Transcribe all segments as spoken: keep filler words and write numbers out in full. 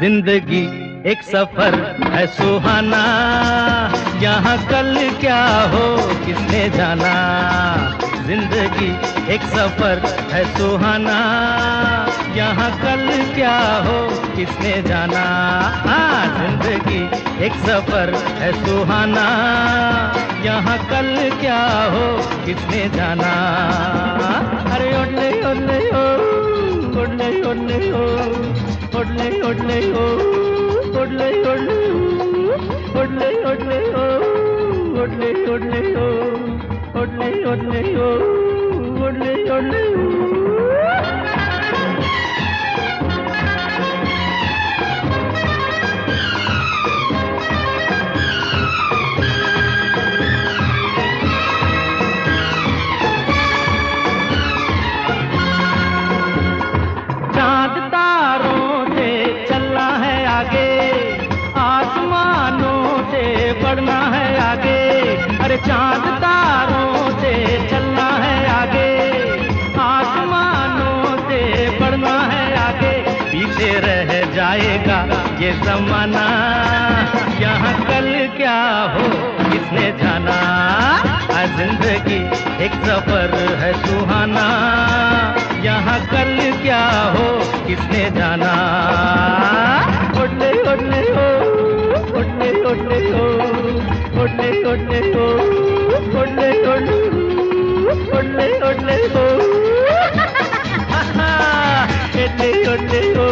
जिंदगी एक सफर है सुहाना, यहाँ कल क्या हो किसने जाना। जिंदगी एक सफर है सुहाना, यहाँ कल क्या हो किसने जाना। हाँ, जिंदगी एक सफर है सुहाना, यहाँ कल क्या हो किसने जाना। अरे ओडले ओडले ओ, ओडले ओडले ओ, ओडले ओडले ओ, ओडले ओडले ओ, ओडले ओडले ओ, ओडले ओडले ओ, ओडले ओडले ओ, ओडले ओडले ओ। चांद तारों से चलना है आगे, आसमानों से बढ़ना है आगे। अरे चांद तारों से चलना है आगे, आसमानों से बढ़ना है आगे। पीछे रह जाएगा ये ज़माना, यहाँ कल क्या हो किसने जाना। आज जिंदगी एक सफर है सुहाना, यहाँ कल क्या हो किसने जाना। ओडले ओडले ओ, ओडले ओडले ओ, ओडले ओडले ओ, ओडले ओडले ओ, ओडले ओडले ओ, ओडले ओडले ओ।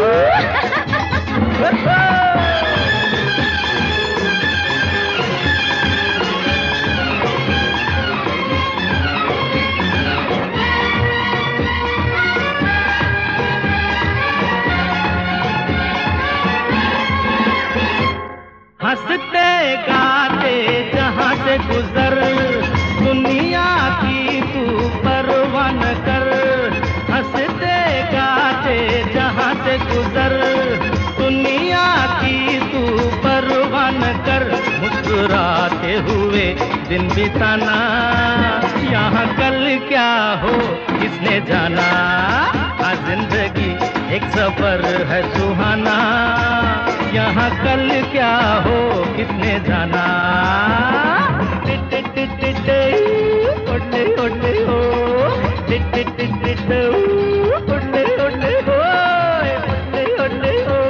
हंसते गाते जहाँ से गुजर, दुनिया की तू परवाह न कर। हंसते गाते जहाँ से गुजर, दुनिया की तू परवाह न कर। मुस्कुराते हुए दिन बिताना, यहाँ कल क्या हो किसने जाना। आज जिंदगी एक सफर है सुहाना, यहाँ कल क्या हो किसने जाना। टिट टिट टिट टिट ओडले ओडले ओ, टिट टिट टिट टिट ओडले ओडले ओ, ओडले ओडले ओ,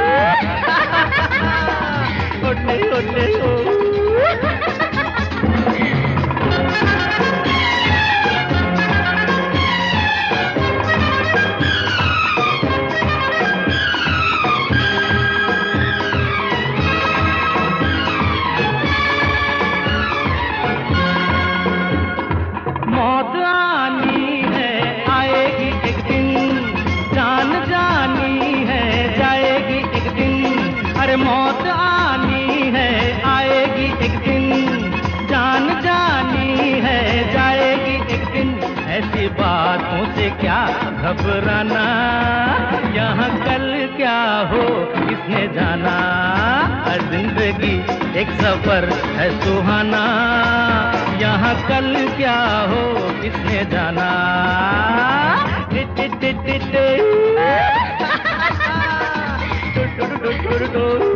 ओडले ओडले ओ। मौत आनी है आएगी एक दिन, जान जानी है जाएगी एक दिन। अरे मौत आनी है आएगी एक दिन, जान जानी है जाएगी एक दिन। ऐसी बातों से क्या घबराना, यहाँ कल क्या हो किसने जाना। जिंदगी एक सफर है सुहाना, यहाँ कल क्या हो किसने जाना। टिट टिट टिट टिट